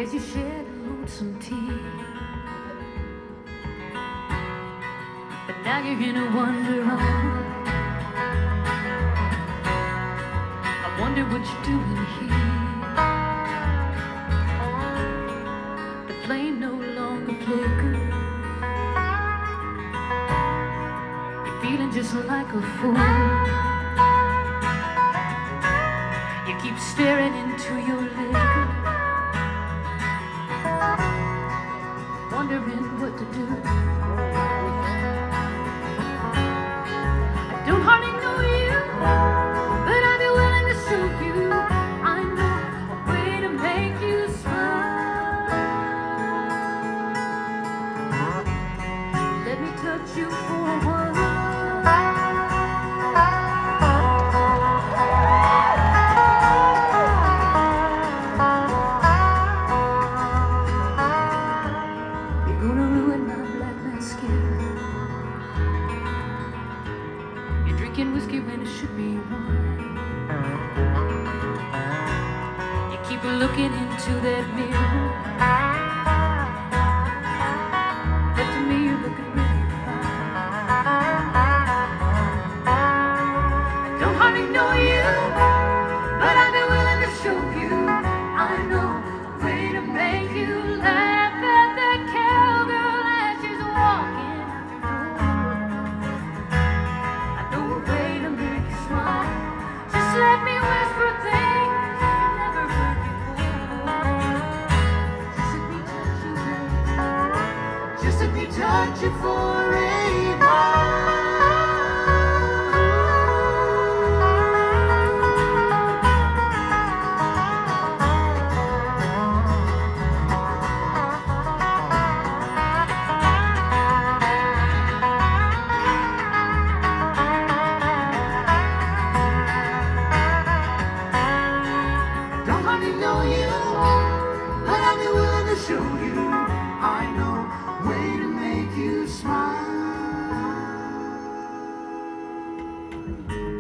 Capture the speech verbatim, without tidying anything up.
as you shed a lonesome tear. But now you're in a wonderland. I wonder what you're doing here. The flame no longer flickers. You're feeling just like a fool. You keep staring into your liquor, wondering what to do. I don't hardly know you, but I'd be willing to show you. I know a way to make you smile. Let me touch you for a while. Whiskey when it should be wine. You keep looking into that mirror, but to me you're looking really fine. I don't hardly know you, but I'd be willing to show you. I know a way to make you laugh at that cowgirl as she's walking out your door. Let me whisper things you never heard before. Just let me touch you, baby. Just let me touch you for a while. Know you, but I'll be willing to show you. I know a way to make you smile.